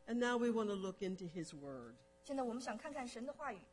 And now we want to look into his word. 现在我们想看看神的话语。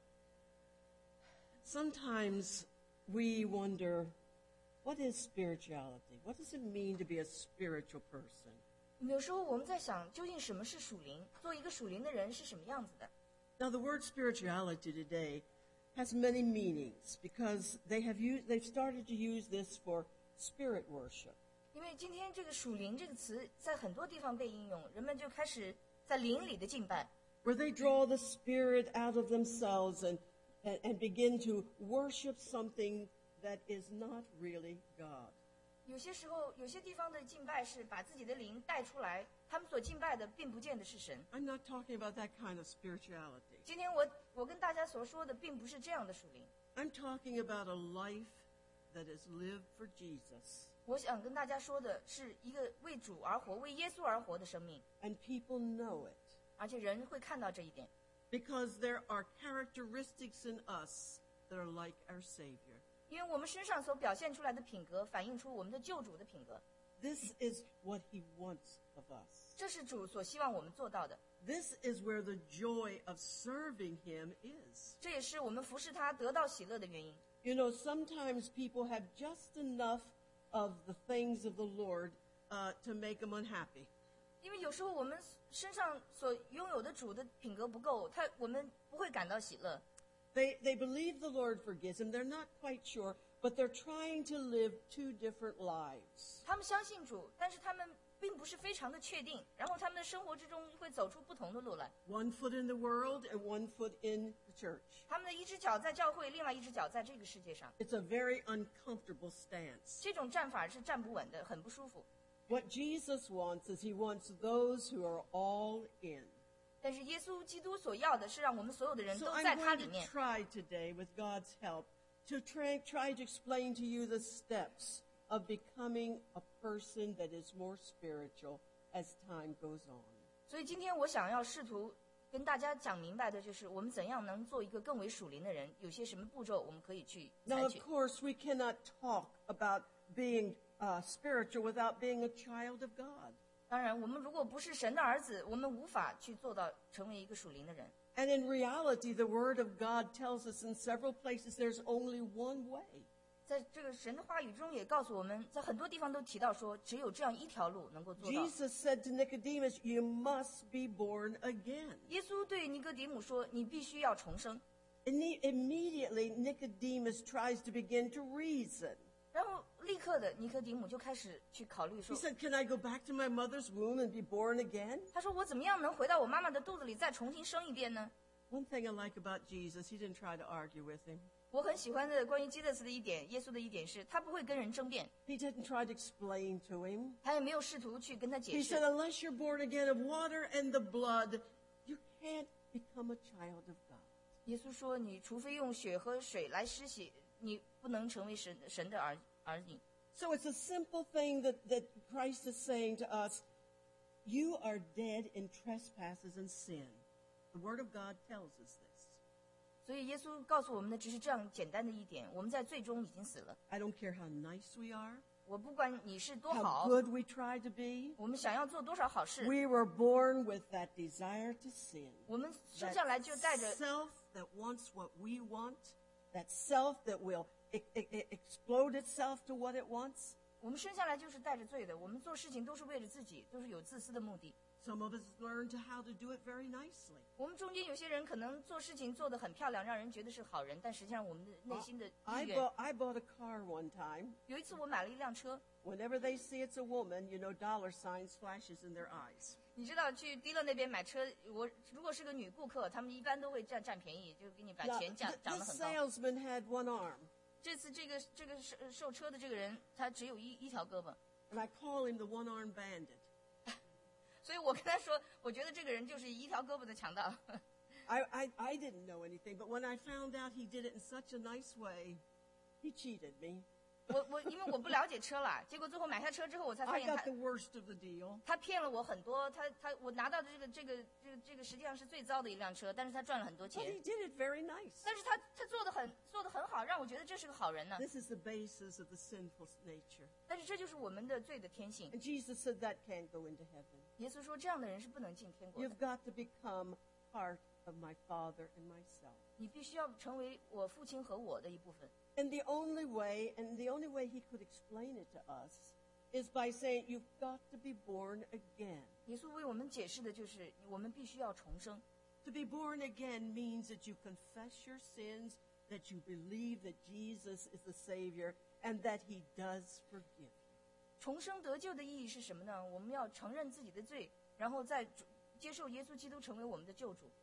Sometimes we wonder, what is spirituality? What does it mean to be a spiritual person? 有时候我们在想，究竟什么是属灵？做一个属灵的人是什么样子的？ Now, the word spirituality today has many meanings because they've started to use this for spirit worship. 因为今天这个属灵这个词在很多地方被应用，人们就开始在灵里的敬拜， where they draw the spirit out of themselves and begin to worship something that is not really God. 有些时候有些地方的敬拜是把自己的灵带出来，他们所敬拜的并不见得是神。 I'm not talking about that kind of spirituality. 今天我跟大家所说的并不是这样的属灵， I'm talking about a life that is lived for Jesus. 我想跟大家说的是一个为主而活、为耶稣而活的生命， And people know it 而且人会看到这一点， because there are characteristics in us that are like our Savior. 因为我们身上所表现出来的品格反映出我们的救主的品格， This is what he wants of us. 这是主所希望我们做到的， This is where the joy of serving him is. 这也是我们服侍他得到喜乐的原因。 You know, sometimes people have just enough of the things of the Lord to make them unhappy. 因为有时候我们身上所拥有的主的品格不够，我们不会感到喜乐。 They believe the Lord forgives them. They're not quite sure, but they're trying to live two different lives. 他们相信主，但是他们并不是非常的确定，然后他们的生活之中会走出不同的路来。 One foot in the world and one foot in the church. 他们的一只脚在教会，另外一只脚在这个世界上。 It's a very uncomfortable stance. 这种站法是站不稳的，很不舒服。 What Jesus wants is he wants those who are all in. 但是耶稣基督所要的是让我们所有的人 So 都 I'm 在他 going 里 to 面。 try today, with God's help, to try to explain to you the steps of becoming a person that is more spiritual as time goes on. 所以今天我想要试图跟大家讲明白的就是，我们怎样能做一个更为属灵的人，有些什么步骤我们可以去 Now, 采 of 取。 course, we cannot talk about being spiritual without being a child of God. 当然，我们如果不是神的儿子，我们无法去做到成为一个属灵的人。 And in reality, the Word of God tells us in several places there's only one way. 在这个神的话语中也告诉我们，在很多地方都提到说，只有这样一条路能够做到。 Jesus said to Nicodemus, you must be born again. 耶稣对尼哥底母说：“你必须要重生。 And immediately, Nicodemus tries to begin to reason. ” 然后立刻的，尼哥底母就开始去考虑 He 说 said, can I go back to my mother's womb and be born again?：“ 他说我怎么样能回到我妈妈的肚子里再重新生一遍呢？” One thing I like about Jesus, he didn't try to argue with him. 我很喜欢的关于基督的一点，耶稣的一点是，他不会跟人争辩， He didn't try to explain to him. 他也没有试图去跟他解 He 释 said,。unless you're born again of water and the blood, you can't become a child of God. 耶稣说：“你除非用血和水来施洗，你不能成为神的儿女。” So it's a simple thing that Christ is saying to us. You are dead in trespasses and sin. The Word of God tells us this. 所以耶稣告诉我们的只是这样简单的一点：我们在罪中已经死了。 I don't care how nice we are, 我不管你是多 how 好， good we try to be. 我们想要做多少好事， We were born with that desire to sin. 我们生下来就带 That 着 self that wants what we want, that self that will explode itself to what it wants. 我们生下来就是带着罪的，我们做事情都是为了自己，都是有自私的目的。 Some of us learn how to do it very nicely. 我们中间有些人可能做事情做得很漂亮，让人觉得是好人，但实际上我们的内心的 I 意愿。 bought a car one time. 有一次我买了一辆车， Whenever they see it's a woman, you know, dollar signs flashes in their eyes. 你知道去迪乐那边买车，我如果是个女顾客，他们一般都会占便宜，就给你把 Now, 钱涨 the 得很高。 salesman had one arm, 这次这个售车的这个人，他只有一条胳膊， and I call him the one-armed bandit. 所以我跟他说，我觉得这个人就是一条胳膊的强盗。 I didn't know anything, but when I found out he did it in such a nice way, he cheated me. 我因为我不了解车了，结果最后买下车之后，我才发 I 现 got the worst of the deal. 他骗了我很多，我拿到的这个实际上是最糟的一辆车，但是他赚了很多 But 钱 he，did it very nice. 但是他做得很好，让我觉得这是个好人呢。 This is the basis of the sinful nature. 但是这就是我们的罪的天性。 And Jesus said that can't go into heaven. 耶稣说这样的人是不能进天国的， You've got to become part of my Father and myself. 你必须要成为我父亲和我的一部分。 And the only way he could explain it to us is by saying you've got to be born again. 耶稣为我们解释的就是我们必须要重生。 To be born again means that you confess your sins, that you believe that Jesus is the Savior, and that he does forgive. 重生得救的意义是什么呢？我们要承认自己的罪，然后再接受耶稣基督成为我们的救主。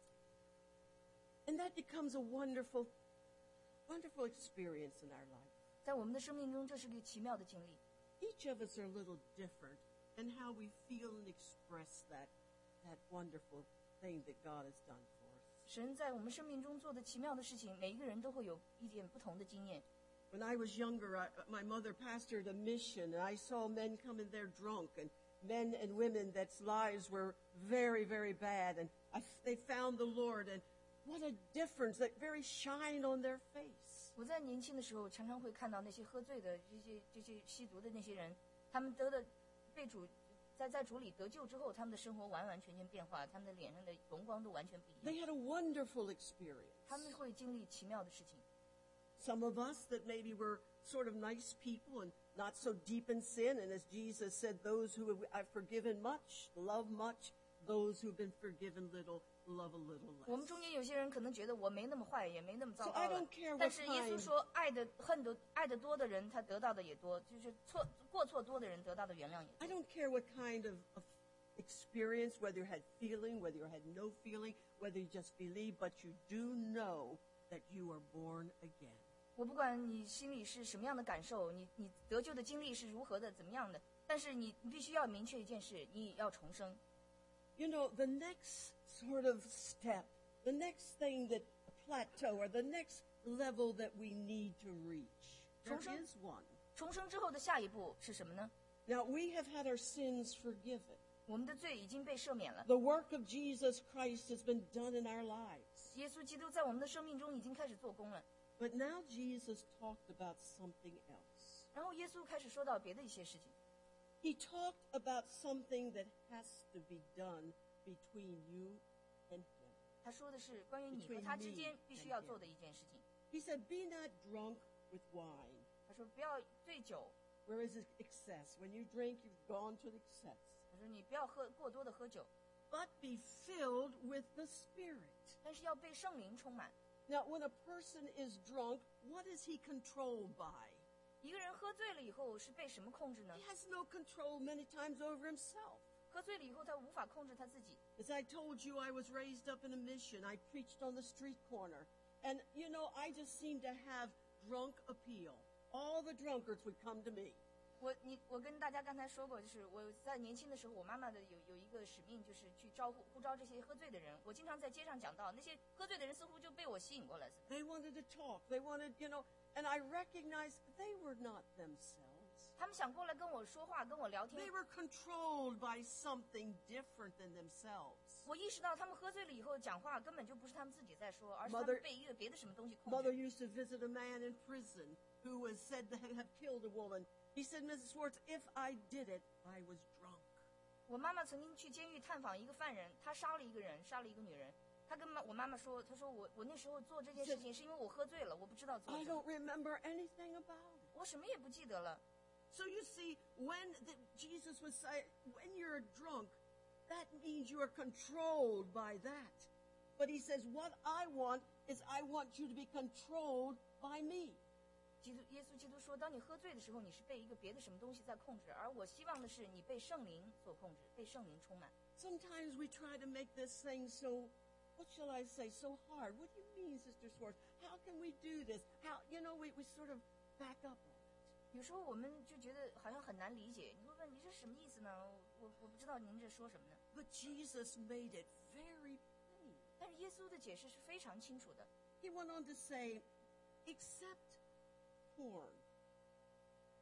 And that becomes a wonderful, wonderful experience in our life. 在我们的生命中，这是个奇妙的经历。 Each of us are a little different in how we feel and express that wonderful thing that God has done for us. 神在我们生命中做的奇妙的事情，每一个人都会有一点不同的经验。 When I was younger, my mother pastored a mission, and I saw men come in there drunk, and men and women that's lives were very, very bad, and they found the Lord, and what a difference, that very shine on their face. 我在年轻的时候，常常会看到那些喝醉的这些吸毒的那些人，他们被主在主里得救之后，他们的生活完完全全变化，他们的脸上的荣光都完全不一 They 样。 had a wonderful experience. 他们会经历奇妙的事情。 Some of us that maybe were sort of nice people and not so deep in sin, and as Jesus said, those who have forgiven much, love much, those who've been forgiven little, love a little 我们 less. 中间有些人可能觉得我没那么坏，也没那么糟 So 糕 I 了 don't care， 但 what 是耶稣 kind 说，爱得多的人，他得到的也多；就是过错多的人，得到的原谅也 I 多。 don't care what kind of experience, whether you had feeling, whether you had no feeling, whether you just believe, but you do know that you are born again. 我不管你心里是什么样的感受，你得救的经历是如何的，怎么样的，但是你必须要明确一件事，你要重生。 You know, the next sort of step, the next thing that plateau, or the next level that we need to reach, there 重生。 is one. 重生之后的下一步是什么呢？ Now, we have had our sins forgiven. 我们的罪已经被赦免了。 The work of Jesus Christ has been done in our lives. 耶稣基督在我们的生命中已经开始做工了。 But now Jesus talked about something else. 然后耶稣开始说到别的一些事情， He talked about something that has to be done between you and him. 他说的是关于你和他之间必须要做的一件事情。 He said, be not drunk with wine, 他说不要醉酒， where is excess. When you drink, you've gone to the excess. 他说你不要过多的喝酒， But be filled with the Spirit. 但是要被圣灵充满。 Now, when a person is drunk, what is he controlled by? 一个人喝醉了以后是被什么控制呢 He？has no control many times over himself. 喝醉了以后他无法控制他自己。 As I told you, I was raised up in a mission. I preached on the street corner. And, you know, I just seemed to have drunk appeal. All the drunkards would come to me. 我跟大家刚才说过，就是我在年轻的时候，我妈妈的有一个使命，就是去呼召这些喝醉的人。我经常在街上讲到，那些喝醉的人似乎就被我吸引过来似的。 They wanted to talk. They wanted, you know, and I recognized they were not themselves. 他们想过来跟我说话，跟我聊天 They。were controlled by something different than themselves. 我意识到他们喝醉了以后讲话根本就不是他们自己在说，而是他 Mother- 们被一个别的什么东西控 Mother 制。 used to visit a man in prison who was said to have killed a woman. He said, Mrs. Schwartz, if I did it, I was drunk. 我妈妈曾经去监狱探访一个犯人，他杀了一个人，杀了一个女人。他跟我妈妈说，他说我那时候做这件事情是因为我喝醉了，我不知道做 I 什么， don't remember anything about it. 我什么也不记得了。 So you see, when Jesus was saying, when you're drunk, that means you are controlled by that. But he says, what I want is I want you to be controlled by me. 耶稣基督说，当你喝醉的时候，你是被一个别的什么东西在控制，而我希望的是你被圣灵所控制，被圣灵充满。 Sometimes we try to make this thing so, what shall I say, so hard. What do you mean, Sister Schwartz? How can we do this? How, you know, we sort of back up on it. 有时候我们就觉得好像很难理解，你会问你这什么意思呢？我不知道您这说什么呢？ But Jesus made it very plain. 但是耶稣的解释是非常清楚的。 He went on to say, except porn,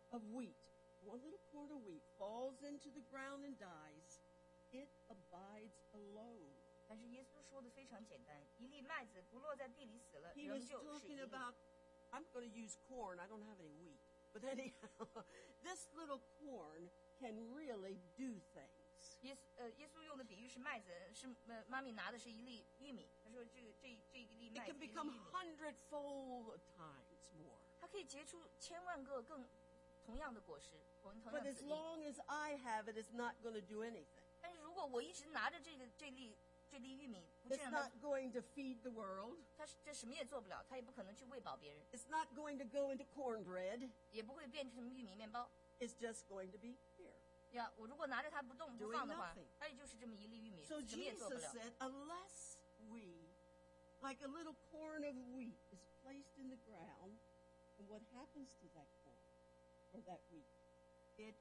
of wheat, one little corn of wheat falls into the ground and dies, it abides alone. 但是耶稣说的非常简单，一粒麦子不落在地里死了， He 仍 was 旧是一 talking 粒。 about, I'm going to use corn. I don't have any wheat. But anyhow, this little corn can really do things. 耶稣用的比喻是麦子，是妈咪拿的是一粒玉米。他说这一粒 It 麦子 can 一粒 become 玉米， hundredfold times more. 它可以结出千万个同样的果实，同样 But 的 as 子粒。 long as I have it, it's not going to do anything. 但是如果我一直拿着这粒玉米，不去 It's 让它， not going to feed the world. 这什么也做不了，它也不可能去喂饱别人， It's not going to go into cornbread. 也不会变成玉米面包。 It's just going to be here. 呀，我如果拿着它不动不 Doing 放的话 nothing.， 它也就是这么一粒玉米， So 什么也做不 Jesus 了。 said, unless we, like a little corn of wheat, is placed in the ground, and what happens to that corn or that wheat? It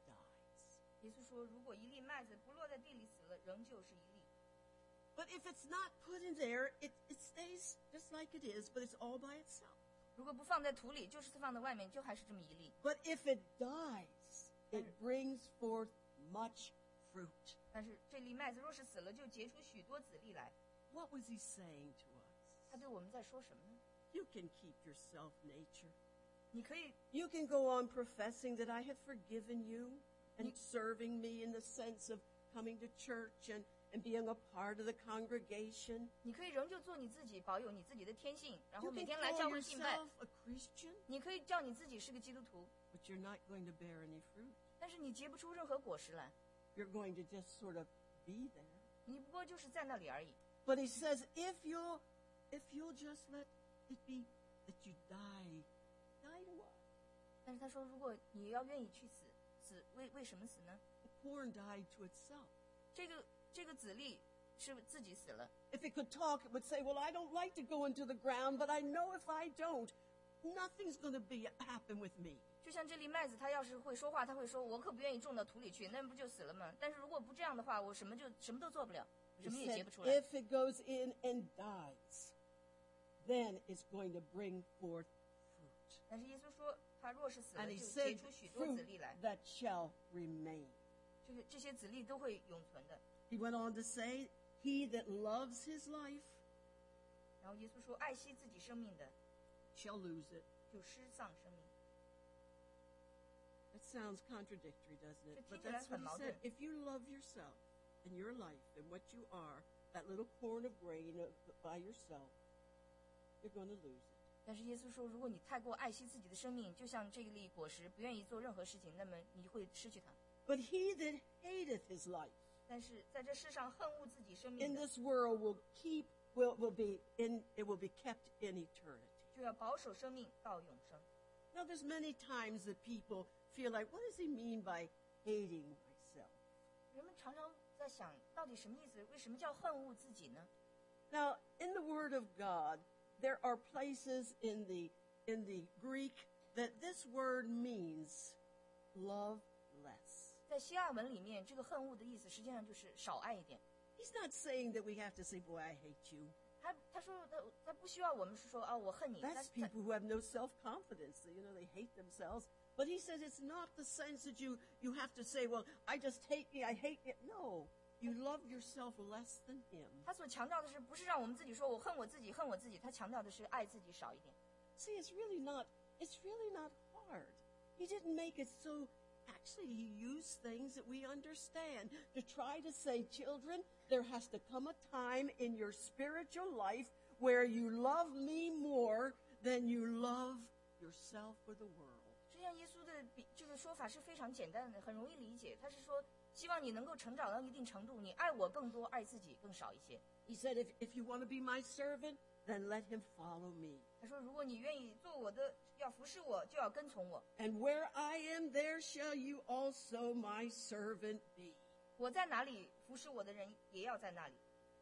dies. 耶稣说，如果一粒麦子不落在地里死了，仍旧是一粒。 But if it's not put in there, it stays just like it is, but it's all by itself. 如果不放在土里，就是放在外面，就还是这么一粒。 But if it dies, it brings forth much fruit. 但是这粒麦子若是死了，就结出许多子粒来。 What was he saying to us? 他对我们在说什么呢？ You can keep your self-nature. 你可以， You can go on professing that I have forgiven you and serving me in the sense of coming to church and being a part of the congregation. 你可以仍旧做你自己，保有你自己的天性，然后 You 每 can 天来 call 教会敬拜。 yourself a Christian, 你可以叫你自己是个基督徒， but you're not going to bear any fruit. 但是你结不出任何果实来， You're going to just sort of be there. 你不过就是在那里而已。 But he says, if you'll just let it be that you die to what? 但是他说，如果你要愿意去死为什么死呢？ The corn died to itself. 这个子粒是自己死了。 If it could talk, it would say, well, I don't like to go into the ground, but I know if I don't, nothing's going to happen with me. 就像这粒麦子，它要是会说话，它会说：“我可不愿意种到土里去，那不就死了吗？”但是如果不这样的话，我什么都做不了， He 什么也结 said, 不出来。 if it goes in and dies, then it's going to bring forth fruit. 但是耶稣说，他若是死了， And 就 he 结 said, 出许多子 fruit 粒来， that shall remain. 这些子粒都会永存的。 He went on to say, he that loves his life 然后耶稣说，爱惜自己生命的， shall lose it. 就失丧生命。 That sounds contradictory, doesn't it? It But seems that's what he like said. a If you love yourself and your life and what you are, that little corn of grain by yourself, you're going to lose it. 但是耶稣说，如果你太过爱惜自己的生命，就像这粒果实，不愿意做任何事情，那么你会失去它。 But he that hateth his life 但是在这世上恨恶自己生 in 命的， this world will be kept in eternity. 就要保守生命到永生。 Now, there's many times that people feel like, what does he mean by hating myself? 人们常常在想，到底什么意思？为什么叫恨恶自己呢？ Now, in the Word of God, there are places in the Greek that this word means love less. 在希腊文里面，这个恨恶的意思实际上就是少爱一点。 He's not saying that we have to say, boy, I hate you. 他说他不需要我们说啊，我恨你。 That's people who have no self-confidence. They hate themselves. But he says it's not the sense that you have to say, well, I just hate me, I hate it. No, you love yourself less than him. 他所强调的是，不是让我们自己说我恨我自己，恨我自己。他强调的是爱自己少一点。 See, it's really not hard. He didn't make it so. Actually, he used things that we understand to try to say, children, there has to come a time in your spiritual life where you love me more than you love yourself or the world. 实际上，耶稣的这个说法是非常简单的，很容易理解。他是说，希望你能够成长到一定程度，你爱我更多，爱自己更少一些。 He said, if you want to be my servant, then let him follow me. 他说，如果你愿意做我的，要服侍我，就要跟从我。 And where I am, there shall you also my servant be. 我在哪里，服侍我的人也要在那里。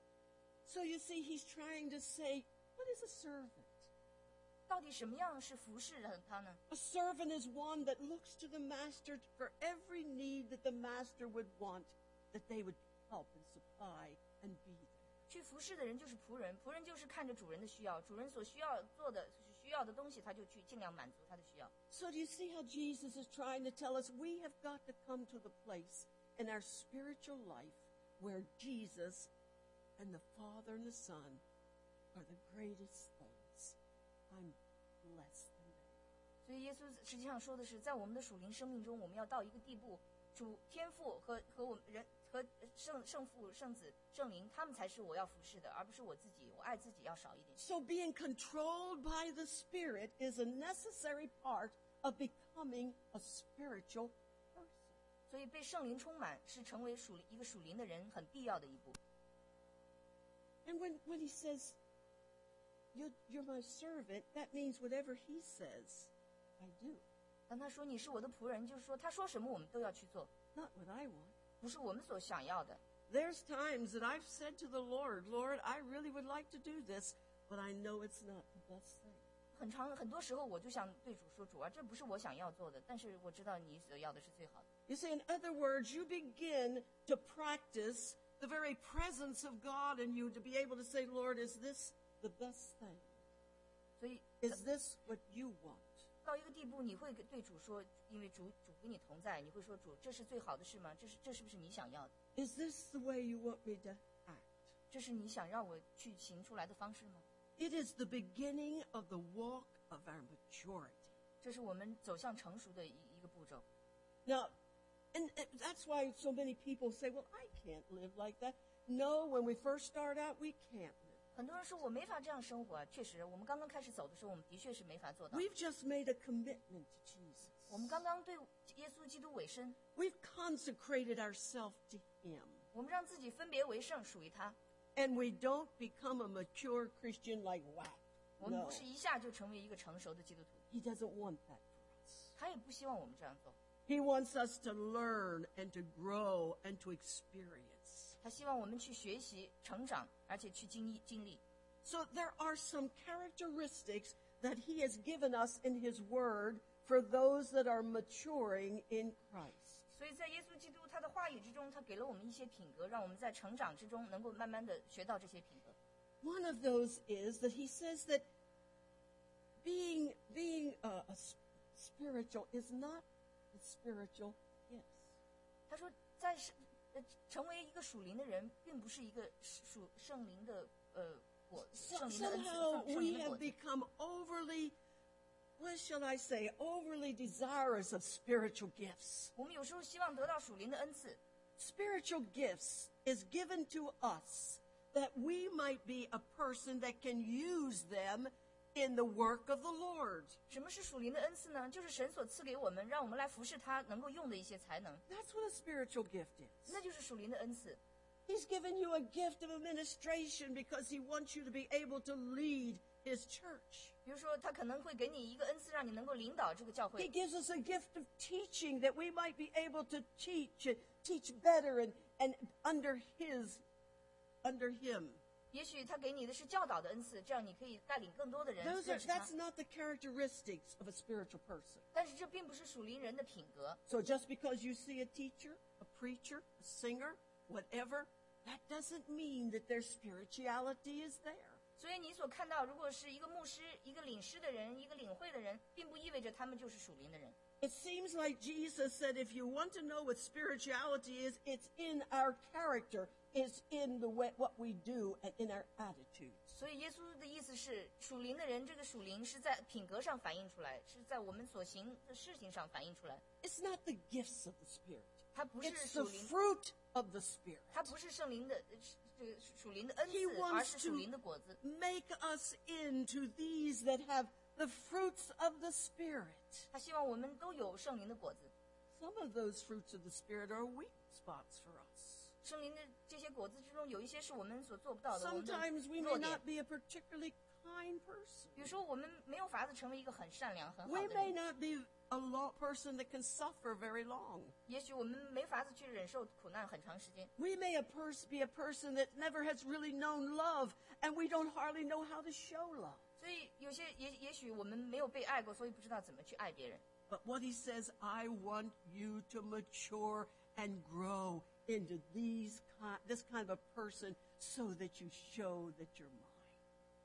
So you see, he's trying to say, what is a servant? 到底什么样是服侍他呢？ A servant is one that looks to the master for every need that the master would want, that they would help and supply and be there. 去服侍的人就是仆人，仆人就是看着主人的需要，主人所需要做的、需要的东西，他就去尽量满足他的需要。 So do you see how Jesus is trying to tell us we have got to come to the place in our spiritual life where Jesus and the Father and the Son are the greatest things. I'm less than them. 所以耶稣实际上说的是，在我们的属灵生命中，我们要到一个地步，主天父和我们人和圣父、圣子、圣灵，他们才是我要服侍的，而不是我自己。我爱自己要少一点。 So being controlled by the Spirit is a necessary part of becoming a spiritual person. 所以被圣灵充满是成为一个属灵的人很必要的一步。 And when he says, you're my servant, that means whatever he says, I do. 当他说你是我的仆人，就是说他说什么我们都要去做， Not what I want. 不是我们所想要的。 There's times that I've said to the Lord, Lord, I really would like to do this, but I know it's not the best thing. 很多时候我就想对主说，主啊，这不是我想要做的，但是我知道你所要的是最好的。 You see, in other words, you begin to practice the very presence of God in you to be able to say, Lord, is this the best thing? 所以 Is this what you want? 到一个地步，你会对主说，因为主跟你同在，你会说主，这是最好的事吗？这是不是你想要的？ Is this the way you want me to act? 这是你想让我去行出来的方式吗？ It is the beginning of the walk of our maturity. 这是我们走向成熟的一个步骤。 Now, and that's why so many people say, well, I can't live like that. No, when we first start out, we can't live. 很多人说我没法这样生活啊，确实，我们刚刚开始走的时候，我们的确是没法做到。 We've just made a commitment to Jesus. 我们刚刚对耶稣基督委身， We've consecrated ourselves to him. 我们让自己分别为圣，属于他。 And we don't become a mature Christian like whack. 我们 No, 不是一下就成为一个成熟的基督徒， he doesn't want that for us. 他也不希望我们这样做。 He wants us to learn and to grow and to experience. 他希望我们去学习、成长，而且去经历。 So there are some characteristics that he has given us in his word for those that are maturing in Christ. 所以在耶稣基督他的话语之中，他给了我们一些品格，让我们在成长之中能够慢慢的学到这些品格。 One of those is that he says that being spiritual is not the spiritual gifts. 他说，成为一个属灵的人，并不是一个属圣灵的圣灵的恩赐， Somehow 圣 we 灵的 have 果子。 become overly desirous of spiritual gifts. 我们有时候希望得到属灵的恩赐， Spiritual gifts is given to us that we might be a person that can use them in the work of the Lord. 什么是属灵的恩赐呢？就是神所赐给我们，让我们来服侍他能够用的一些才能， That's what a spiritual gift is. 那就是属灵的恩赐。 He's given you a gift of administration because he wants you to be able to lead his church. 比如说，他可能会给你一个恩赐，让你能够领导这个教 He 会。 gives us a gift of teaching that we might be able to teach better and under him. 也许他给你的是教导的恩赐，这样你可以带领更多的人认识他 That's。not the characteristics of a spiritual person. 但是这并不是属灵人的品格。 So just because you see a teacher, a preacher, a singer, whatever, that doesn't mean that their spirituality is there. 所以你所看到，如果是一个牧师、一个领诗的人、一个领会的人，并不意味着他们就是属灵的人。 It seems like Jesus said, if you want to know what spirituality is, it's in our character, it's in the way, what we do, and in our attitudes. 所以耶稣的意思是，属灵的人，这个属灵是在品格上反映出来，是在我们所行的事情上反映出来。 It's not the gifts of the Spirit. 它不是 It's 属 the 灵， fruit of the Spirit. 它不是圣灵的这个属灵的恩 He 赐，而 wants 是属灵的果子。 to make us into these that have the fruits of the Spirit. 他希望我们都有圣灵的果子。 Some of those fruits of the Spirit are weak spots for us. 圣灵的这些果子之中，有一些是我们所做不到的，我们的 Sometimes we 弱 may 点 not。be a particularly kind person. 比如说，我们没有法子成为一个很善良、很好 We 的 may 人。 not be a person that can suffer very long. 也许我们没法子去忍受苦难很长时间。 We may be a person that never has really known love, and we don't hardly know how to show love. 所以有些也许我们没有被爱过，所以不知道怎么去爱别人。 But what he says, I want you to mature and grow into this kind of a person so that you show that you're mine.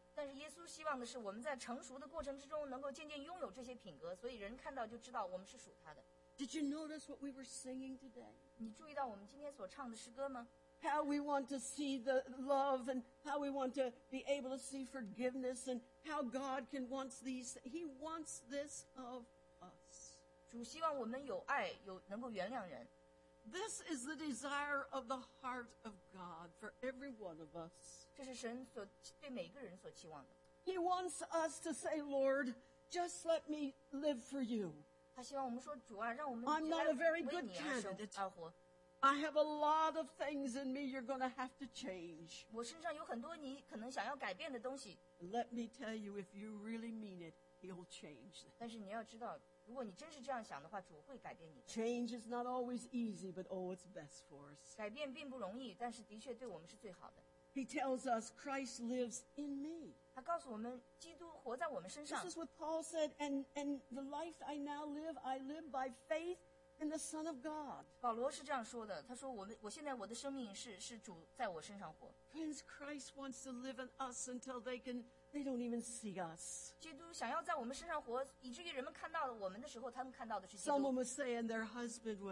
但是耶稣希望的是我们在成熟的过程之中能够渐渐拥有这些品格，所以人看到就知道我们是属他的。 Did you notice what we were singing today? 你注意到我们今天所唱的诗歌吗？ How we want to see the love and how we want to be able to see forgiveness and how God can wants these. He wants this of us. 主希望我们有爱，能够原谅人。 This is the desire of the heart of God for every one of us. 这是神对每个人所期望的。 He wants us to say, Lord, just let me live for you. 他希望我们说，主啊，让我们 I'm not a very 为 good 你而生 candidate. 而活。 I have a lot of things in me you're going to have to change. 我身上有很多你可能想要改变的东西， Let me tell you, if you really mean it, He'll change them. 但是你要知道，如果你真是这样想的话，主会改变你的。 Change is not always easy, but oh, it's best for us. 改变并不容易，但是的确对我们是最好的。 He tells us Christ lives in me. 他告诉我们，基督活在我们身上 This。is what Paul said, and the life I now live, I live by faith in the Son of God. 保罗是这样说的，他说我现在我的生命是主在我身上活。 Friends, Christ wants to live in us until they don't even see us. 基督想要在我们身上活，以至于人们看到我们的时候，他们看到的是基 Someone 督。 was saying their husband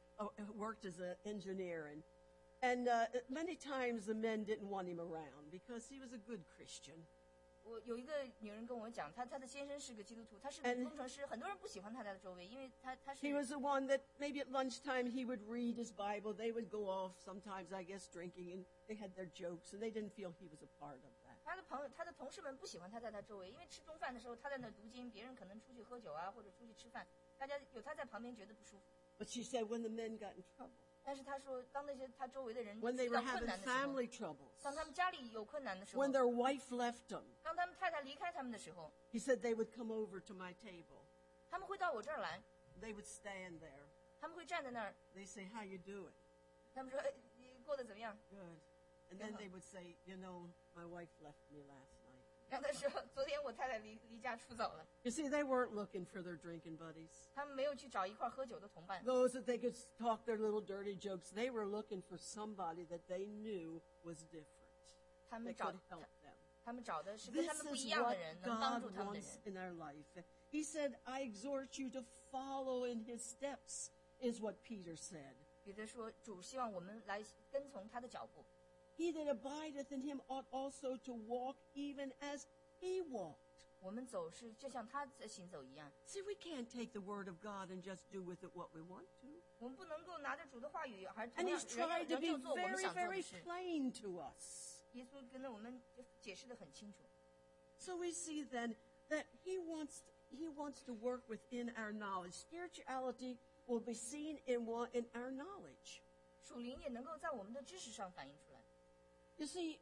worked as an engineer, and many times the men didn't want him around because he was a good Christian. 我有一个女人跟我讲，她的先生是个基督徒，他是个 And- 工程师，很多人不喜欢他在周围，因为他是 He was the one that maybe at lunchtime he would read his Bible. They would go off sometimes, I guess, drinking, and they had their jokes, and they didn't feel he was a part of that. 他的同事们不喜欢他在他周围，因为吃中饭的时候他在那读经，别人可能出去喝酒啊，或者出去吃饭，大家有他在旁边觉得不舒服。 But she said when the men got in trouble, 但是他说，当那些他周围的人 when they 遇 were 到困 having 难的时候， family troubles, 当他们家里有困难的时候 when，their wife left them, 当他们太太离开他们的时候， he said they would come over to my table. 他们会到我这儿来， They would stand there. 他们会站在那儿， They say, how you doing? 他们说：“哎，你过得怎么样 Good. And then they would say, you know, my wife left me last night.？” 然后他说：“昨天我太太离家出走了。” You see, they weren't looking for their drinking buddies. 他们没有去找一块喝酒的同伴， Those that they could talk their little dirty jokes, they were looking for somebody that they knew was different, 他们 that 找 could help them. 他们找的是跟 This 他们不 is 一样的 what 人，能帮 God 助他们的 wants 人。 in our life. He said, I exhort you to follow in his steps, is what Peter said. 彼得说：“主希望我们来跟从他的脚步。 He that abideth in him ought also to walk even as he walked. 我们走是就像他在行走一样， See, we can't take the word of God and just do with it what we want to. 我们不能够拿着主的话语，而 And 同样 he's tried to 仍 be 旧做我们 very, 想做的 very 事。 plain to us. 耶稣跟我们解释得很清楚。 So we see then that he wants to work within our knowledge. Spirituality will be seen in our knowledge. 属灵也能够在我们的知识上反映出来。 You see,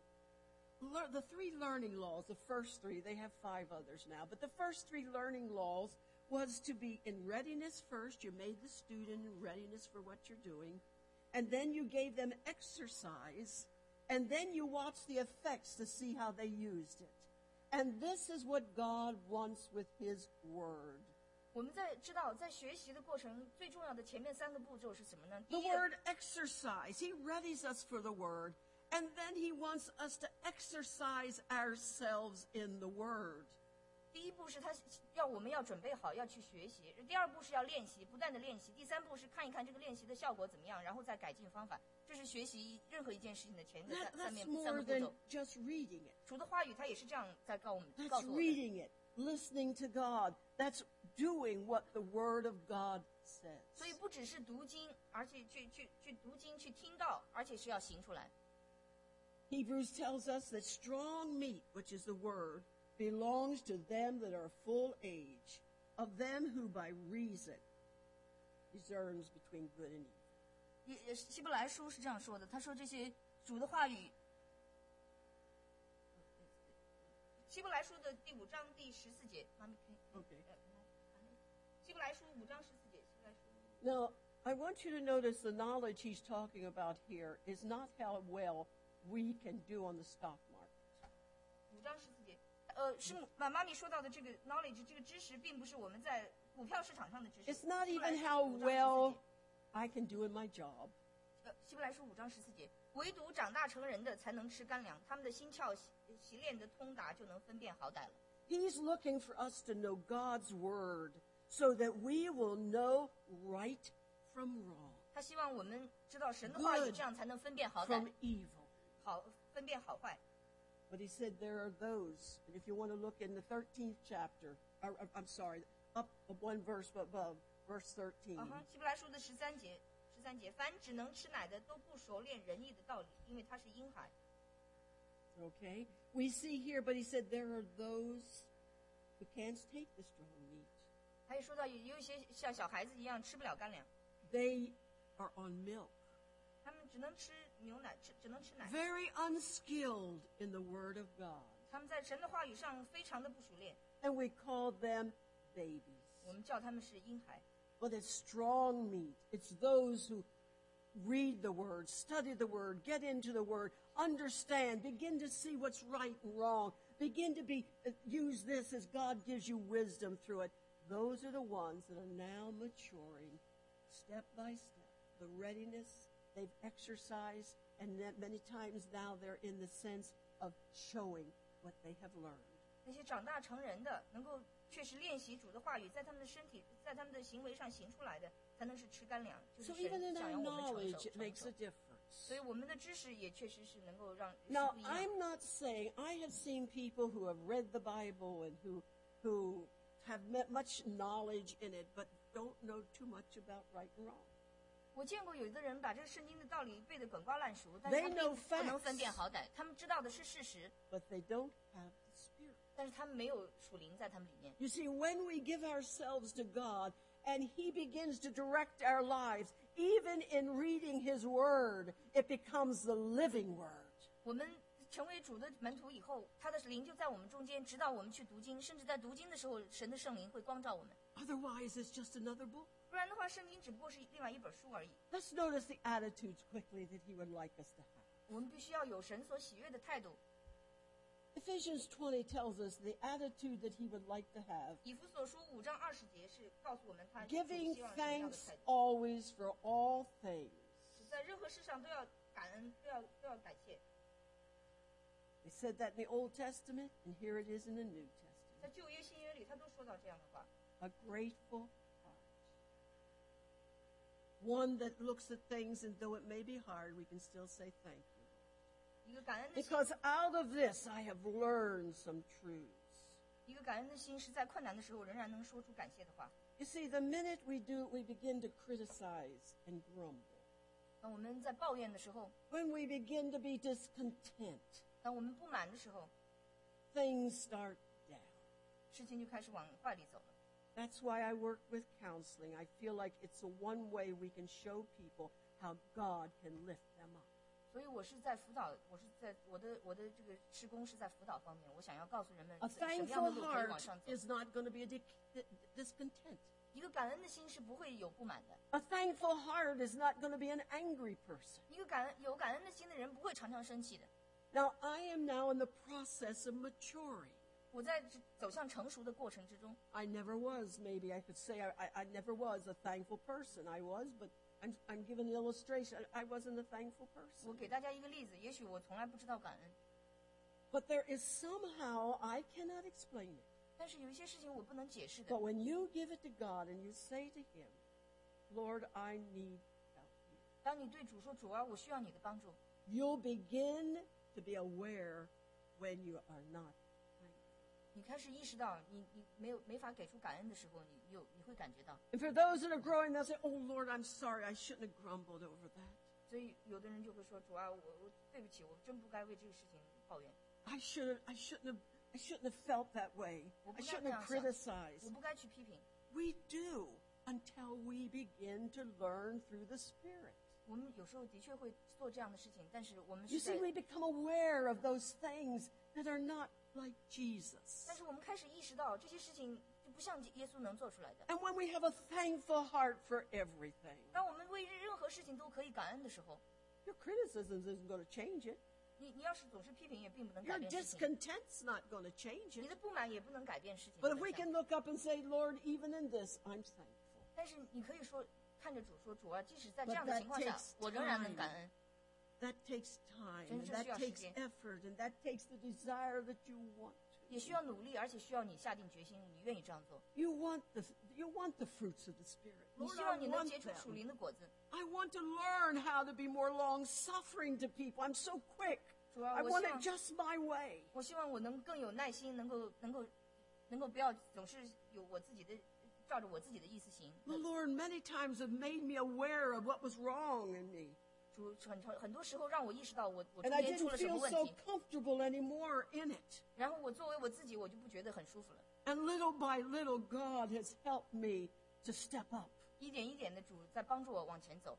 the three learning laws, the first three, they have 5 others now, but the first 3 learning laws was to be in readiness first. You made the student in readiness for what you're doing, and then you gave them exercise, and then you watched the effects to see how they used it. And this is what God wants with his word. 我们知道在学习的过程，最重要的前面3个步骤是什么呢？第 The 一个 word exercise, he readies us for the word, and then he wants us to exercise ourselves in the word. 第一步是他要我们要准备好要去学习，第2步是要练习，不断的练习，第3步是看一看这个练习的效果怎么样，然后再改进方法。这是学习任何一件事情的前的三 That's 个 more 步 than 骤。 just reading it. 主的话语他也是这样在告诉 That's 我们。 reading it, listening to God. That's doing what the word of God says. 所以不只是读经，而且去读经去听到，而且是要行出来。 Hebrews tells us that strong meat, which is the word, belongs to them that are full age, of them who by reason discerns between good and evil. 希伯来书是这样说的，他说这些主的话语。希伯来书的第5章第14节，妈咪可以。 Okay. 希伯来书5章14节，希伯来书。 Now, I want you to notice the knowledge he's talking about here is not how well we can do on the stock market. 5章14节，是妈咪说到的这个 knowledge 这个知识，并不是我们在股票市场上的知识。 It's not 希伯来 even 书 how 5章14 well 节 I can do in my job. 希伯来书5章14节，唯独长大成人的才能吃干粮，他们的心窍习练的通达，就能分辨好歹了。 He's looking for us to know God's word so that we will know right from wrong, 他希望我们知道神的话语，这样才能分辨好歹 from evil. 分辨好坏。 But he said there are those, and if you want to look in the 13th chapter, I'm sorry, up one verse above, verse 13. 希伯来书的13节，凡只能吃奶的都不熟练仁义的道理，因为他是婴孩。 Okay? We see here, but he said there are those who can't take the strong meat. 他也说到有一些像小孩子一样吃不了干粮， They are on milk, 他们只能吃牛奶，只能吃奶。 very unskilled in the word of God. 他们在神的话语上非常的不熟练， And we call them babies. 我们叫他们是婴孩。 But it's strong meat. It's those who read the word, study the word, get into the word, understand, begin to see what's right and wrong, begin to use this as God gives you wisdom through it. Those are the ones that are now maturing step by step. The readiness they've exercised, and that many times now they're in the sense of showing what they have learned. 那些长大成人的，能够确实练习主的话语，在他们的身体，在他们的行为上行出来的，才能是吃干粮，就是 So even 神 in 想 our 让我们成 knowledge, 熟 it makes a 成熟。 difference. 所以我们的知识也确实是能够让是 Now, 不一样。 I'm not saying I have seen people who have read the Bible and who have much knowledge in it, but don't know too much about right and wrong. 我见过有的人把这个圣经的道理背得滚瓜烂熟，但是 They 他 know 并不能 facts. 分辨好歹，他们知道的是事实， But they don't have the Spirit. 但是他们没有属灵在他们里面。 You see, when we give ourselves to God and He begins to direct our lives, even in reading His Word, it becomes the living Word. 我们成为主的门徒以后，他的灵就在我们中间，直到我们去读经，甚至在读经的时候，神的圣灵会光照我们。 Otherwise, it's just another book. 不然的话，圣经只不过是另外一本书而已。 Let's notice the attitudes quickly that He would like us to have. 我们必须要有神所喜悦的态度。 Ephesians 20 tells us the attitude that He would like to have. 以弗所书5章20节是告诉我们他主 Giving 希望什么样的 thanks 态度， always for all things. 在任何事上都要感恩，都要感谢。 They said that in the Old Testament, and here it is in the New Testament. 在旧约新约里，他都说到这样的话。 A grateful heart. One that looks at things, and though it may be hard, we can still say thank you. 一个感恩的心， Because out of this, I have learned some truths. 一个感恩的心是在困难的时候仍然能说出感谢的话。 You see, the minute we do, we begin to criticize and grumble. 当我们在抱怨的时候， When we begin to be discontent, 当我们不满的时候， things start down. 事情就开始往坏里走了。 That's why I work with counseling. I feel like it's the one way we can show people how God can lift them up. 所以我是在辅导，我是在我的这个施工是在辅导方面，我想要告诉人们 A 什么样的 thankful 路可以 heart 往上走。 is not going to be discontent. 一个感恩的心是不会有不满的， A thankful heart is not going to be an angry person. 一个有感恩的心的人不会常常生气的。 Now, I am now in the process of maturing. 我在走向成熟的过程之中， I never was, maybe I could say I never was a thankful person. I was, but I'm giving an illustration. I wasn't a thankful 我 person. 给大家一个例子，也许我从来不知道感恩， But there is somehow, I cannot explain it. 但是有一些事情我不能解释的 But。when you give it to God and you say to Him, Lord, I need help here, 当你对主说：“主啊，我需要你的帮助。” you'll begin to be aware when you are not thankful. 你开始意识到你没法给出感恩的时候，你会感觉到。 And for those that are growing, they'll say, oh, Lord, I'm sorry. I shouldn't have grumbled over that. 所以有的人就会说：“主啊，我对不起，我真不该为这个事情抱怨， I shouldn't have felt that way. I shouldn't have 我 criticized. 不该去批评。” We do until we begin to learn through the Spirit. 我们有时候的确会做这样的事情，但是我们 You 是 see, 在， we become aware of those things that are not like Jesus. 但是我们开始意识到这些事情就不像耶稣能做出来的。 And when we have a thankful heart for everything, 当我们为任何事情都可以感恩的时候， your criticism isn't going to change it. 你要是总是批评，也并不能 Your 改变事情。 discontent's not going to change 你 it. 的不满也不能改变事情 But 的 if we 真相。 can look up and say, Lord, even in this, I'm thankful. 但是你可以说， 看着主说，主啊，即使在这 But 样的 that 情况下 takes， 我仍然能 time. 感恩。 That takes time, 真 and 是 that 需要时 takes 间。 effort, and that takes the desire that you want 也 to. 需要努力，而且需要你下定决心，你愿意这样做。 You want the fruits of the Spirit. 你 Lord, 希 I 望你能 want 结出属 them. 灵的果子。 I want to learn how to be more long-suffering to people. I'm so quick. 主啊， I 我 want 希 it 望 just my way. 我希望我能更有耐心，能够不要总是有我自己的照着我自己的意思行。 The Lord many times have made me aware of what was wrong in me. 主很多时候让我意识到我中 And I 间出 didn't 了什么 feel 问 so 题， comfortable anymore in it. 然后我作为我自己，我就不觉得很舒服了。 And little by little, God has helped me to step up. 一点一点的，主在帮助我往前走。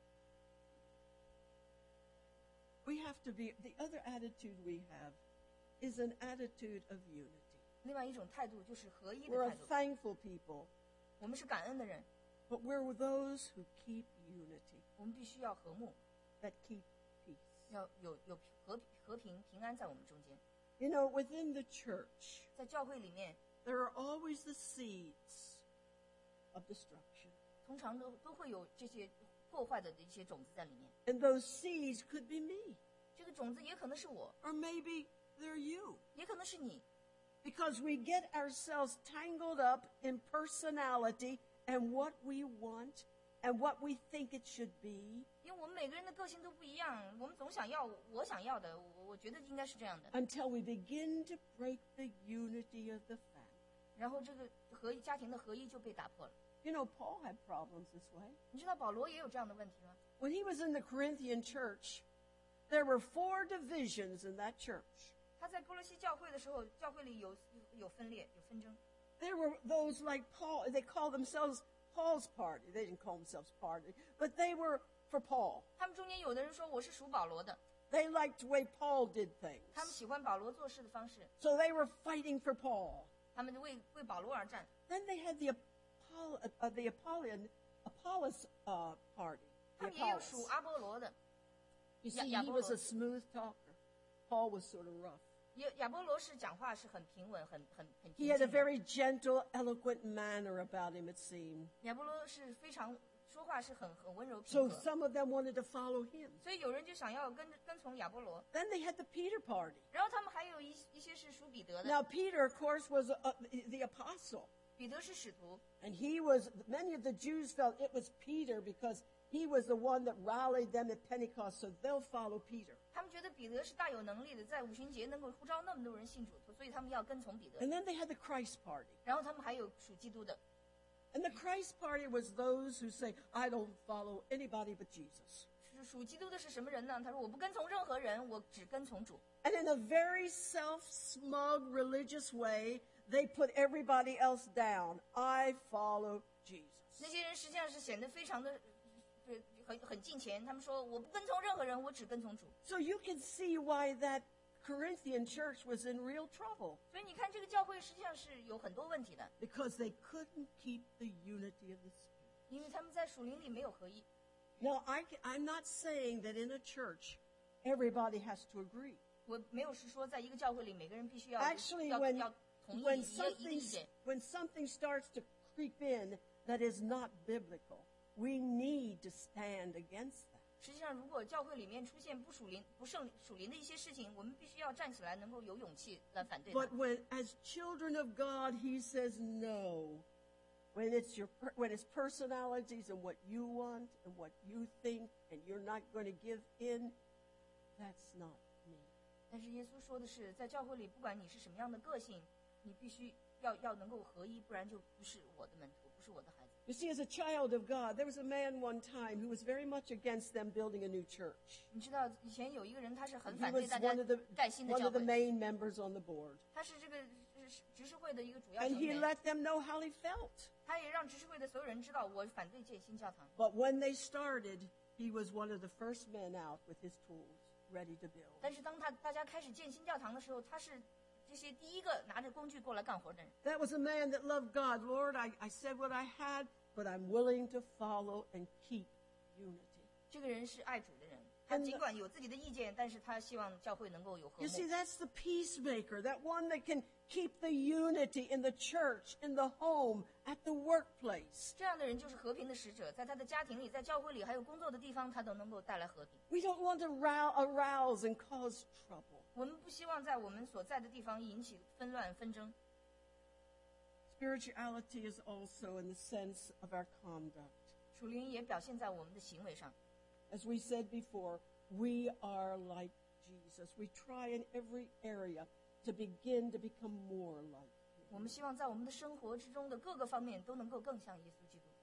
We have to be, the other attitude we have is an attitude of unity. 另外一种态度就是合一的 We're 态 a 度。 thankful people, 我们是感恩的人， but we're those who keep unity, 我们必须要和睦， that keep peace. 要有和平平安在我们中间。 You know, within the church, 在教会里面， there are always the seeds of destruction. 通常都会有这些破坏的一些种子在里面。 And those seeds could be me, 这个种子也可能是我， or maybe they're you. 也可能是你， Because we get ourselves tangled up in personality and what we want and what we think it should be 因为我们每个人的个性都不一样，我们总想要我想要的，我觉得应该是这样的。 until we begin to break the unity of the family. 然后这个家庭的合一就被打破了。 You know, Paul had problems this way. 你知道保罗也有这样的问题吗？ When he was in the Corinthian church, there were 4 divisions in that church. 他在哥罗西教会的时候，教会里有分裂，有纷争。 There were those like Paul, they called themselves Paul's party. They didn't call themselves party, but they were for Paul. 他们中间有的人说我是属保罗的， They liked the way Paul did things. 他们喜欢保罗做事的方式， So they were fighting for Paul. 他们就为保罗而战。 Then they had the Apollos party. 他 The 们也有 Apollos. 属阿波罗的， You see, Yeah, he was a Apollos. smooth talker. Paul was sort of rough. 亚波罗是讲话是很平稳、很平 He had 静 a 的。 very gentle, eloquent manner about him, it seemed. 亚波罗是非常说话是很温柔平 So 和， some of them wanted to follow him. 所以有人就想要跟从亚波罗。 Then they had the Peter party. 然后他们还有一些是属彼得的， Now, Peter, of course, was the apostle. 彼得是使徒， And many of the Jews felt it was Peter because he was the one that rallied them at Pentecost, so they'll follow Peter. 他们觉得彼得是大有能力的，在五旬节能够呼召那么多人信主，所以他们要跟从彼得。 And then they had the Christ party. 然后他们还有属基督的， And the Christ party was those who say, I don't follow anybody but Jesus. 属基督的是什么人呢？他说我不跟从任何人，我只跟从主。 And in a very self-smug religious way, they put everybody else down. I follow Jesus. 那些人实际上是显得非常的，很近前。他们说我不跟从任何人，我只跟从主。 So you can see why that Corinthian church was in real trouble, 所以你看，这个教会实际上是有很多问题的， because they couldn't keep the unity of the Spirit. 因为他们在属灵里没有合一。 Now, I'm not saying that in a church, everybody has to agree. 我没有是说在一个教会里每个人必须要 Actually, 要 when, 要同意 when, 一个意 something, 见。 when something starts to creep in that is not biblical, we need to stand against that. 实际上，如果教会里面出现不属灵的一些事情，我们必须要站起来，能够有勇气来反对它。 But as children of God, he says no. When it's personalities and what you want and what you think, and you're not going to give in, that's not me. 但是耶稣说的是，在教会里，不管你是什么样的个性，你必须要能够合一，不然就不是我的门徒，不是我的孩子。 You see, as a child of God, there was a man one time who was very much against them building a new church. 你知道，以前有一个人，他是很 He 反对 was 大家 one of the 盖新的 one 教 of the 会， main members on the board. 他是这个执事会的一个主要 And 成 he 员。 let them know how he felt. 他也让执事会的所有人知道，我反对建新教堂。 But when they started, he was one of the first men out with his tools, ready to build. 但是当大家开始建新教堂的时候，他是这些第一个拿着工具过来干活的人。 That was a man that loved God. Lord, I said what I had, but I'm willing to follow and keep unity. 这个人是爱主的人， 他尽管有自己的意见，但是他希望教会能够有和 You 睦。 see, that's the peacemaker, that one that can keep the unity in the church, in the home, at the workplace. 这样的人就是和平的使者，在他的家庭里，在教会里，还有工作的地方，他都能够带来和平。 We don't want to arouse and cause trouble. 我们不希望在我们所在的地方引起纷乱纷争。 Spirituality is also in the sense of our conduct. 属灵也表现在我们的行为上。 As we said before, we are like Jesus. We try in every area to begin to become more like him. 我们希望在我们的生活之中的各个方面都能够更像耶稣基督。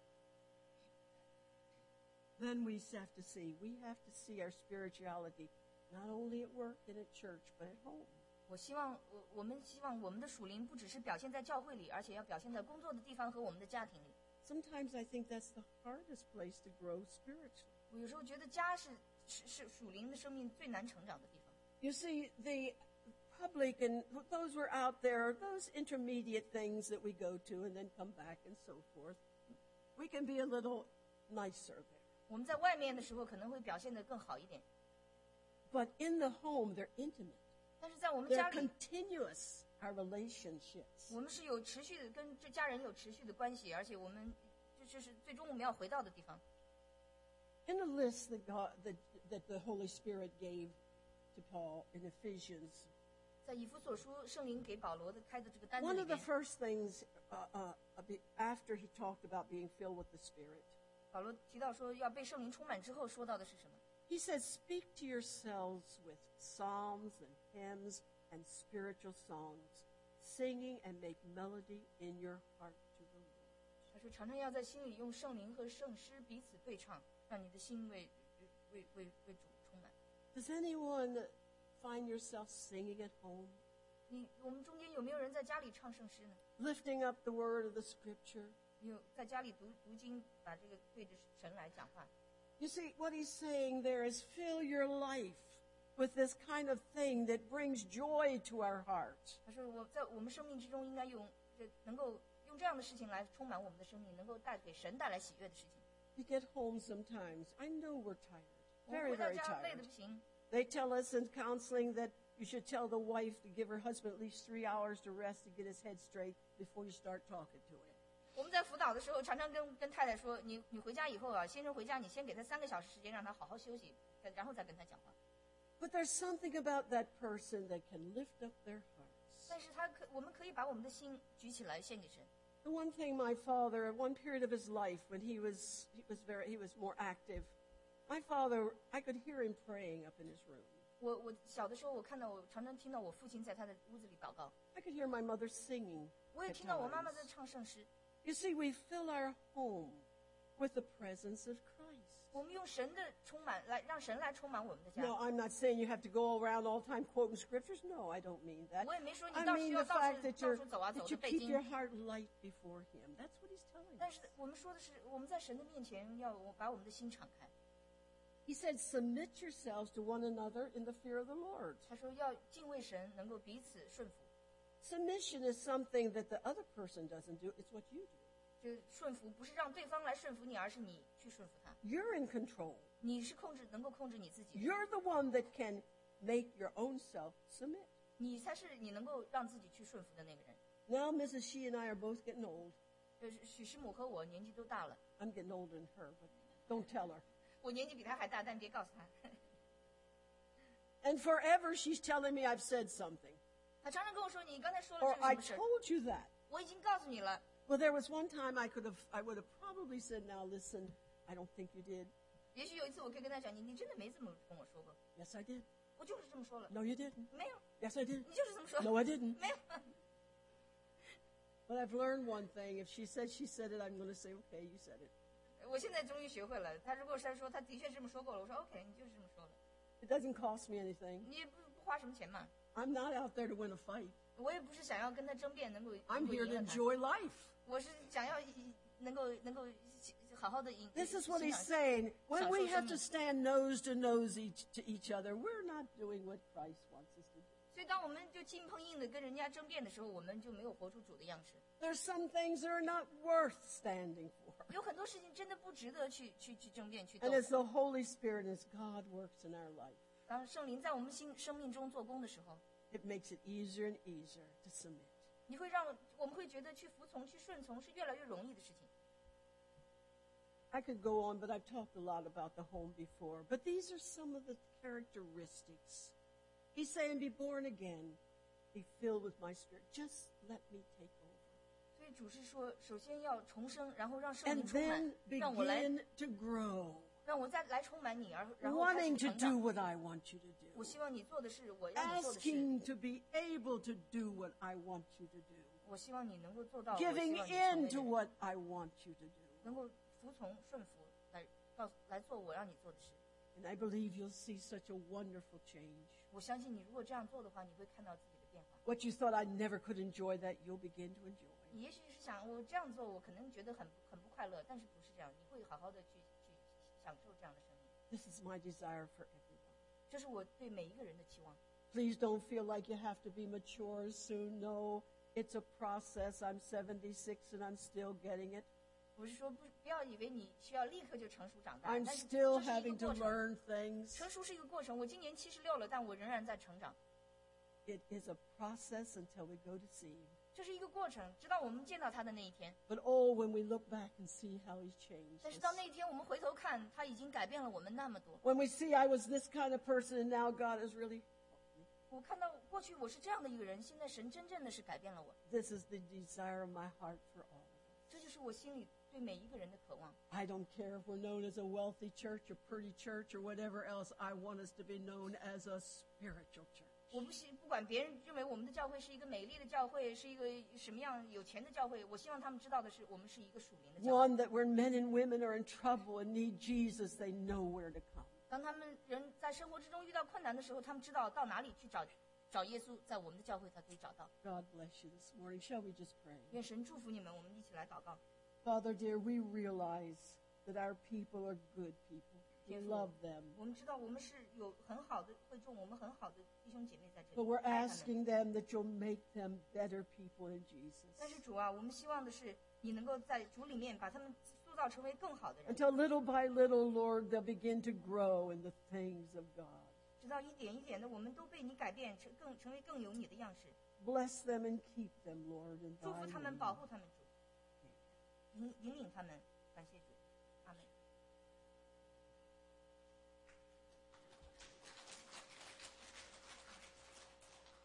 Then we have to see our spirituality not only at work and at church, but at home. 我们希望我们的属灵不只是表现在教会里，而且要表现在工作的地方和我们的家庭里。 Sometimes I think that's the hardest place to grow spiritually. 我有时候觉得家是属灵的生命最难成长的地方。 You see, the public and those who are out there, those intermediate things that we go to and then come back and so forth, we can be a little nicer there. 我们在外面的时候可能会表现得更好一点， But in the home, they're intimate. 但是在我们 They're 家里， continuous, our relationships. 我们是有持续的跟这家人有持续的关系，而且我们这是最终我们要回到的地方。 In the list that the Holy Spirit gave to Paul in Ephesians, 在以弗所书圣灵给保罗的开的这个单子 one 里 of the 面， first things after he talked about being filled with the Spirit, 保罗提到说要被圣灵充满之后，说到的是什么？ he said, speak to yourselves with psalms and hymns and spiritual songs, singing and make melody in your heart to the Lord. 他说常常要在心里用圣灵和圣诗彼此对唱，让你的心为主充满。 Does anyone find yourself singing at home, 我们中间有没有人在家里唱圣诗呢？ lifting up the word of the Scripture? 有在家里读经，把这个对着神来讲话。 You see, what he's saying there is fill your life with this kind of thing that brings joy to our heart. 他说我们生命之中应该能够用这样的事情来充满我们的生命，能够给神带来喜悦的事情。 We get home sometimes. I know we're tired, 我们 very, 回到 very 家累 tired. 得不行。 They tell us in counseling that you should tell the wife to give her husband at least 3 hours to rest and get his head straight before you start talking to him. 我们在辅导的时候，常常跟太太说，你回家以后啊，先生回家，你先给他3个小时时间，让他好好休息，然后再跟他讲话。 But there's something about that person that can lift up their hearts. 但是我们可以把我们的心举起来献给神。 The one thing my father, at one period of his life when he was more active, my father, I could hear him praying up in his room. 我小的时候，我常常听到我父亲在他的屋子里祷告， I could hear my mother singing. 我也 at 听到我妈妈 times. 在唱圣诗。 You see, we fill our home with the presence of Christ. 我们用神的充满来让神来充满我们的家。 No, I'm not saying you have to go around all the time quoting scriptures. No, I don't mean that. 我也没说你 I 到需 mean 要 the 到 fact 处 that 到处走啊走 that 的 you 背 keep 经 your。heart light before Him. That's what He's telling 但 us. 是我们说的是我们在神的面前要把我们的心敞开。 He said, submit yourselves to one another in the fear of the Lord. 他说要敬畏神，能够彼此顺服。 Submission is something that the other person doesn't do. It's what you do. 这顺服不是让对方来顺服你，而是你去顺服他。 You're in control. 你是能够控制你自己的， You're the one that can make your own self submit. 你才是你能够让自己去顺服的那个人。 Now, Mrs. She and I are both getting old. 许师母和我年纪都大了， I'm getting older than her, but don't tell her. 我年纪比她还大，但别告诉她。 And forever she's telling me I've said something. 她常常跟我说：“你刚才说了 Or 这个 I 什么事儿？ told you that. 我已经告诉你了。 Well, there was one time I would have probably said, now listen, I don't think you did. 也许有一次我可以跟她讲，你真的没这么跟我说过， Yes, I did. 我就是这么说了。 No, you didn't. 没有， Yes, I did. 你就是这么说。 No, I didn't. 没有。 But I've learned one thing. If she said she said it, I'm going to say, okay, you said it. 我现在终于学会了，她如果是说她的确这么说过了，我说 OK，你就是这么说的， It doesn't cost me anything. 你也不花什么钱嘛。 I'm not out there to win a fight. 我也不是想要跟她争辩，能够 I'm here to 赢了她， enjoy life. 我是想要能够好好的赢。 This is what he's 欣赏 saying. When we have to 享受生命。 stand nose to nose to each other, we're not doing what Christ wants us to do. 所以，当我们就硬碰硬的跟人家争辩的时候，我们就没有活出主的样式。 There's some things that are not worth standing for. 有很多事情真的不值得去争辩去 And 斗。 as the Holy Spirit, as God works in our life, 当圣灵在我们生命中做工的时候， it makes it easier and easier to submit. 我们会觉得去服从、去顺从是越来越容易的事情。 I could go on, but I've talked a lot about the home before. But these are some of the characteristics. He's saying, be born again, be filled with my spirit. Just let me take over. 所以主是说，首先要重生，然后让圣 And 灵充满 then， 让我来， begin to grow, 让我再来充满你，然后开 wanting 始 to 成 do 长。 what I want you to 我 do, 希望你做的是我让你做的事， asking to be able to do what I want you to do, 我希望你能够做到，我希望 giving 你成为 in to 人 what I want you to do. 能够服从顺服，来做我让你做的事。 And I believe you'll see such a wonderful change. 我相信你如果这样做的话，你会看到自己的变化。 What you thought I never could enjoy, that you'll begin to enjoy. 你也许是想我这样做，我可能觉得很不快乐，但是不是这样，你会好好的去享受这样的生命。 This is my desire for everyone. 这是我对每一个人的期望。 Please don't feel like you have to be mature soon. No, it's a process. I'm 76 and I'm still getting it. 我是说不要以为你需要立刻就成熟长大， I'm 但是 still 这是一 having 个 to 过程。 learn things. 成熟是一个过程，我今年76了，但我仍然在成长。 It is a process until we go to see him. 这是一个过程，直到我们见到他的那一天。 But oh, when we look back and see how he's changed 但是 us. 到那一天，我们回头看，他已经改变了我们那么多。 When we see I was this kind of person and now God has really helped me. 我看到过去我是这样的一个人，现在神真正的是改变了我。 This is the desire of my heart for all of us. 这就是我心里对每一个人的渴望。 I don't care if we're known as a wealthy church, a pretty church, or whatever else. I want us to be known as a spiritual church. 我不管别人认为我们的教会是一个美丽的教会，是一个什么样有钱的教会，我希望他们知道的是，我们是一个属灵的教会。 One that when men and women are in trouble and need Jesus, they know where to come. 当他们人在生活之中遇到困难的时候，他们知道到哪里去找耶稣，在我们的教会他可以找到。 God bless you this morning. Shall we just pray? 愿神祝福你们，我们一起来祷告。 Father dear, we realize that our people are good people. We love them. 我们知道我们是有很好的会众，我们很好的弟兄姐妹在这 But 里。 we're 爱他们 asking them that you'll make them better people in Jesus. 但是主啊，我们希望的是你能够在主里面把他们塑造成为更好的人， Until little by little, Lord, they'll begin to grow in the things of God. 直到一点一点的，我们都被你改变成为更有你的样式。 Bless them and keep them, Lord, in 祝福 thy 他们， name. 保护他们，主，引领他们。感谢主。